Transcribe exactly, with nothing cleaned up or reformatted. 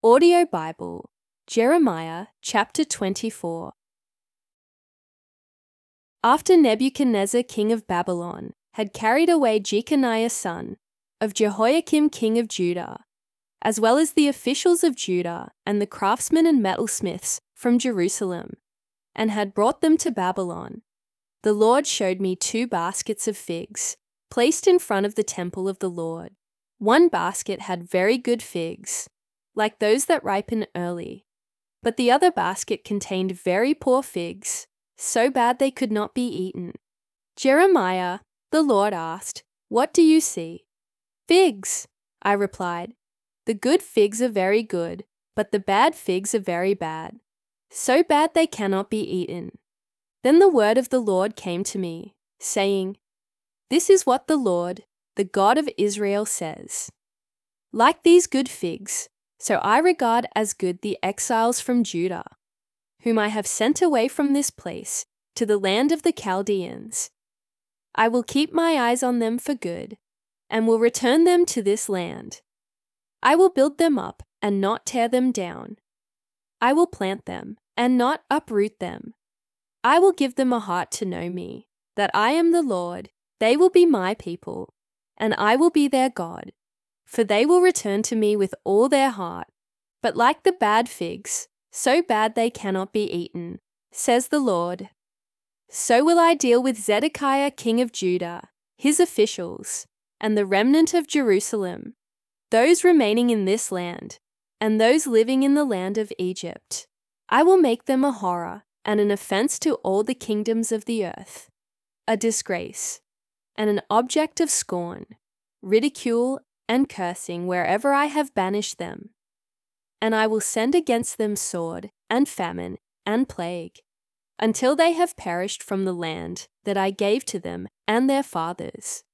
Audio Bible, Jeremiah chapter twenty-four. After Nebuchadnezzar king of Babylon had carried away Jeconiah son of Jehoiakim king of Judah, as well as the officials of Judah and the craftsmen and metalsmiths from Jerusalem, and had brought them to Babylon, the Lord showed me two baskets of figs, placed in front of the temple of the Lord. One basket had very good figs, like those that ripen early, but the other basket contained very poor figs, so bad they could not be eaten. Jeremiah, the Lord asked, "What do you see?" "Figs," I replied. "The good figs are very good, but the bad figs are very bad, so bad they cannot be eaten." Then the word of the Lord came to me, saying, "This is what the Lord, the God of Israel, says. Like these good figs, so I regard as good the exiles from Judah, whom I have sent away from this place to the land of the Chaldeans. I will keep my eyes on them for good, and will return them to this land. I will build them up and not tear them down. I will plant them and not uproot them. I will give them a heart to know me, that I am the Lord. They will be my people, and I will be their God. For they will return to me with all their heart. But like the bad figs, so bad they cannot be eaten, says the Lord. So will I deal with Zedekiah king of Judah, his officials, and the remnant of Jerusalem, those remaining in this land, and those living in the land of Egypt. I will make them a horror and an offense to all the kingdoms of the earth, a disgrace, and an object of scorn, ridicule, and cursing wherever I have banished them. And I will send against them sword, and famine, and plague, until they have perished from the land that I gave to them and their fathers.